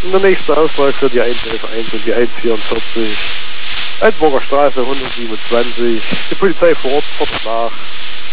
Und der nächste Auswahl für die 111 und die 144. Altburger Straße 127. Die Polizei vor Ort fordert nach.